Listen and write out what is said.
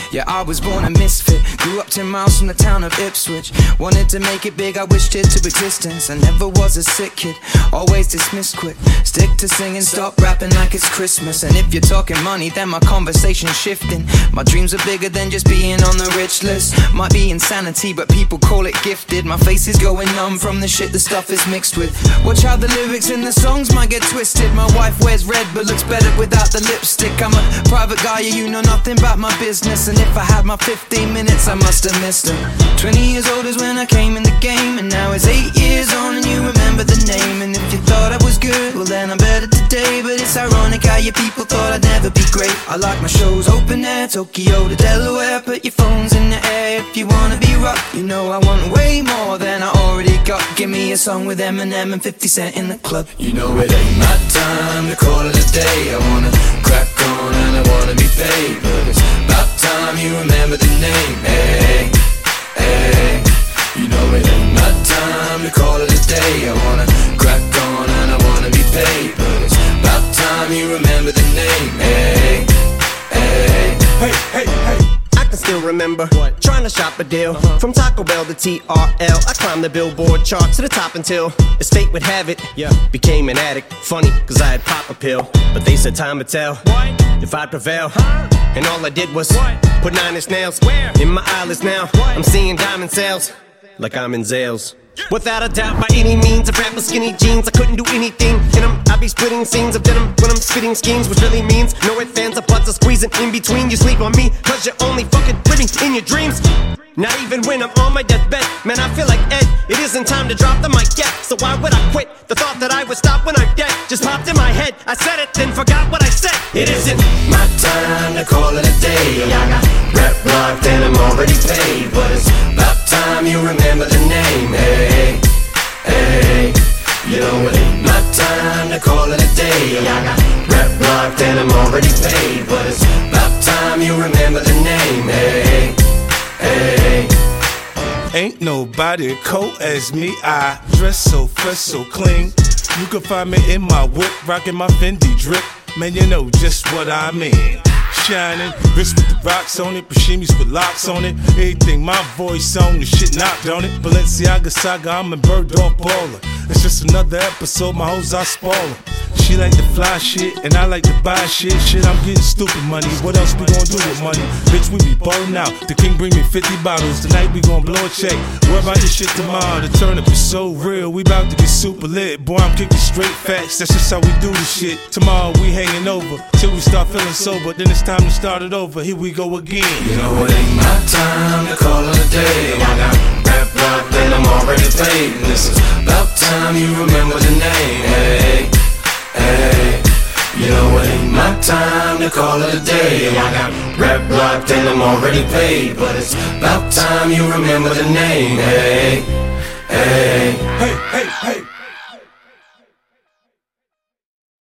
Yeah, I was born a misfit, grew up 10 miles from the town of Ipswich. Wanted to make it big, I wished it to existence. I never was a sick kid, always dismissed quick. Stick to singing, stop rapping like it's Christmas. And if you're talking money, then my conversation's shifting. My dreams are bigger than just being on the rich list. Might be insanity, but people call it gifted. My face is going numb from the shit the stuff is mixed with. Watch how the lyrics in the songs might get twisted. My wife wears red but looks better without the lipstick. I'm a private guy, yeah, you know nothing about my business. And if I had my 15 minutes, I must have missed them. 20 years old is when I came in the game, and now it's 8 years on and you remember the name. And if you thought I was good, well then I'm better today. But it's ironic how your people thought I'd never be great. I like my shows open air, Tokyo to Delaware. Put your phones in the air if you wanna be rock. You know I want way more than I already got. Give me a song with Eminem and 50 Cent in the club. You know it ain't my time to call it a day. I wanna crack on and I wanna be paid, but it's about time you remember the name. Hey, hey. You know it ain't my time to call it a day. I wanna crack on and I wanna be paid, but it's about time you remember the name. Hey, hey. Hey, hey, hey. I can still remember trying to shop a deal from Taco Bell to TRL. I climbed the Billboard chart to the top until, as fate would have it, became an addict. Funny, cause I had pop a pill, but they said time would tell if I'd prevail. And all I did was put 9 inch nails in my eyelids now. I'm seeing diamond sales like I'm in Zales. Without a doubt, by any means, I rap with skinny jeans. I couldn't do anything in them. I be splitting scenes of denim when I'm spitting schemes, which really means no ifs, fans, or buts are squeezing in between. You sleep on me, cause you're only fucking living in your dreams. Not even when I'm on my deathbed, man, I feel like Ed. It isn't time to drop the mic yet, so why would I quit? The thought that I would stop when I'm dead just popped in my head. I said it, then forgot what I said. It isn't my time to call it a day. I got rep locked and I'm already paid, but it's about time you remember the name. Hey, hey. You know it ain't my time to call it a day. I got rep locked and I'm already paid, but it's about time you remember the name. Hey, hey. Ain't nobody cold as me. I dress so fresh, so clean. You can find me in my whip, rocking my Fendi drip. Man, you know just what I mean. Shining, wrist with the rocks on it, Pashimis with locks on it. Everything my voice on, the shit knocked on it. Balenciaga saga, I'm a bird dog baller. It's just another episode, my hoes are spoiler. She like to fly shit, and I like to buy shit. Shit, I'm getting stupid money. What else we gon' do with money? Bitch, we be ballin' out. The king bring me 50 bottles. Tonight we gon' blow a check. What about this shit tomorrow? The turn up is so real. We bout to get super lit. Boy, I'm kicking straight facts. That's just how we do this shit. Tomorrow we hanging over till we start feeling sober. Then it's time to start it over. Here we go again. You know it ain't my time to call it a day. I got rap locked and I'm already paid. And this is about time you remember the name. Hey, hey. You know it ain't my time to call it a day. I got rap locked and I'm already paid, but it's about time you remember the name. Hey, hey. Hey.